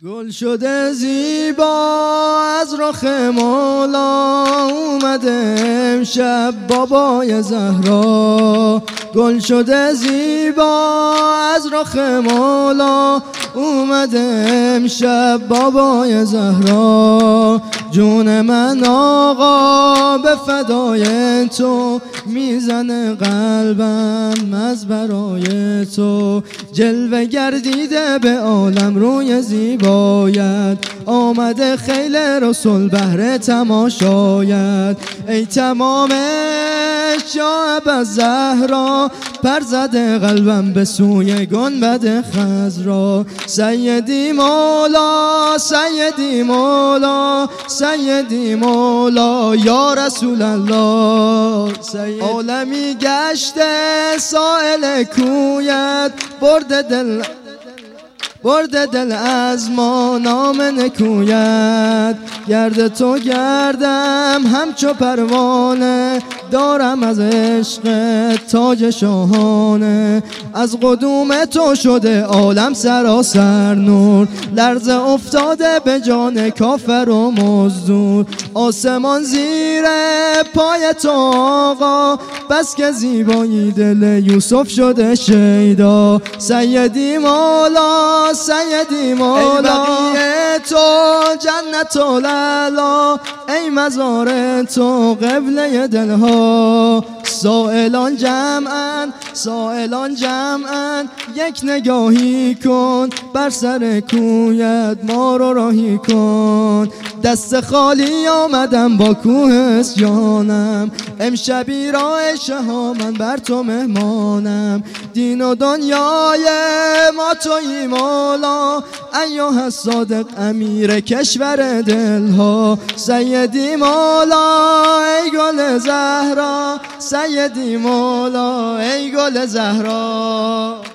گل شده زیبا از رخ مولا، اومده امشب بابای زهرا. گل شده زیبا از رخ مولا، اومده امشب بابای زهرا. جون من آقا به فدای تو، میزنه قلبم از برای تو. جلوه گردیده به عالم روی زیبایت، آمده خیل رسول بهر تماشایت. ای تمام شعب از زهرا، پر زده قلبم به سوی گنبد خضرا. سیدی مولا سیدی مولا سیدی مولا یا رسول الله. عالمی گشته سائل کویت، برده دل از ما نام نکویت. گرد تو گردم همچو پروانه، دارم از عشق تاج شاهانه. از قدوم تو شده عالم سراسر نور، لرزه افتاده به جان کافر و مزدور. آسمان زیر پای تو آقا، بس که زیبایی دل یوسف شده شیدا. سیدی مولا سیدی مولا، ای بقیه تو جنت العلا، ای مزار تو قبله دلها. سائلان جمعن یک نگاهی کن، بر سر کویت ما رو راهی کن. دست خالی آمدم با کوه جانم، امشبی را ها من بر تو مهمانم. دین و دنیای ما تویی مولا، ایها الصادق امیر کشور دلها. سیدی مولا ای گل زهرا، سیدی مولا ای گل زهرا.